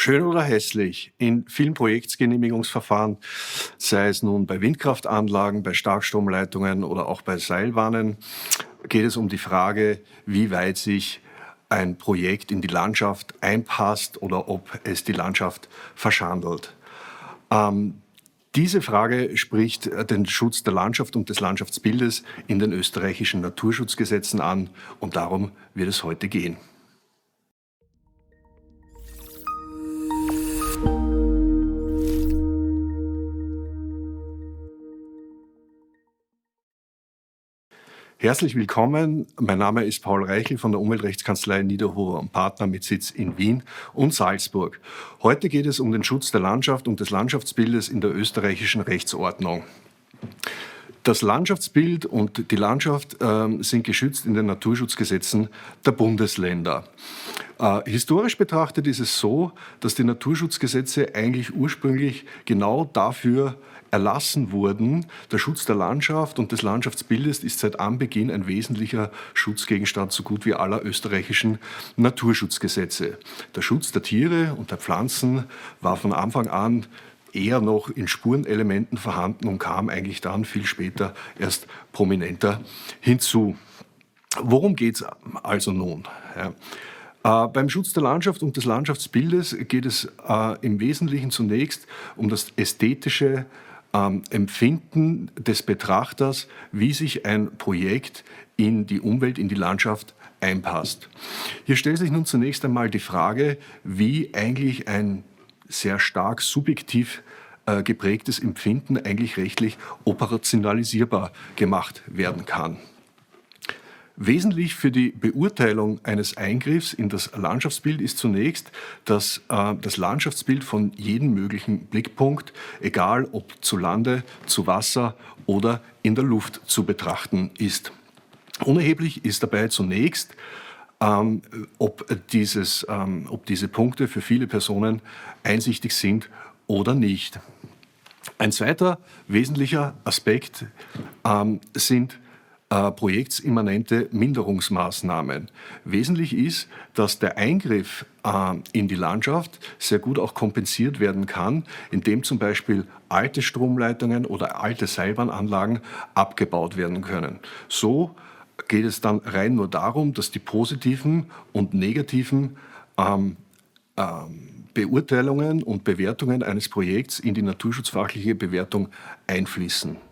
Schön oder hässlich, in vielen Projektgenehmigungsverfahren, sei es nun bei Windkraftanlagen, bei Starkstromleitungen oder auch bei Seilbahnen, geht es um die Frage, wie weit sich ein Projekt in die Landschaft einpasst oder ob es die Landschaft verschandelt. Diese Frage spricht den Schutz der Landschaft und des Landschaftsbildes in den österreichischen Naturschutzgesetzen an, und darum wird es heute gehen. Herzlich willkommen. Mein Name ist Paul Reichel von der Umweltrechtskanzlei Niederhofer und Partner mit Sitz in Wien und Salzburg. Heute geht es um den Schutz der Landschaft und des Landschaftsbildes in der österreichischen Rechtsordnung. Das Landschaftsbild und die Landschaft sind geschützt in den Naturschutzgesetzen der Bundesländer. Historisch betrachtet ist es so, dass die Naturschutzgesetze eigentlich ursprünglich genau dafür erlassen wurden. Der Schutz der Landschaft und des Landschaftsbildes ist seit Anbeginn ein wesentlicher Schutzgegenstand so gut wie aller österreichischen Naturschutzgesetze. Der Schutz der Tiere und der Pflanzen war von Anfang an eher noch in Spurenelementen vorhanden und kam eigentlich dann viel später erst prominenter hinzu. Worum geht es also nun? Beim Schutz der Landschaft und des Landschaftsbildes geht es im Wesentlichen zunächst um das ästhetische Empfinden des Betrachters, wie sich ein Projekt in die Umwelt, in die Landschaft einpasst. Hier stellt sich nun zunächst einmal die Frage, wie eigentlich ein sehr stark subjektiv geprägtes Empfinden eigentlich rechtlich operationalisierbar gemacht werden kann. Wesentlich für die Beurteilung eines Eingriffs in das Landschaftsbild ist zunächst, dass das Landschaftsbild von jedem möglichen Blickpunkt, egal ob zu Lande, zu Wasser oder in der Luft, zu betrachten ist. Unerheblich ist dabei zunächst, ob diese Punkte für viele Personen einsichtig sind oder nicht. Ein zweiter wesentlicher Aspekt sind projektsimmanente Minderungsmaßnahmen. Wesentlich ist, dass der Eingriff in die Landschaft sehr gut auch kompensiert werden kann, indem zum Beispiel alte Stromleitungen oder alte Seilbahnanlagen abgebaut werden können. So geht es dann rein nur darum, dass die positiven und negativen Beurteilungen und Bewertungen eines Projekts in die naturschutzfachliche Bewertung einfließen.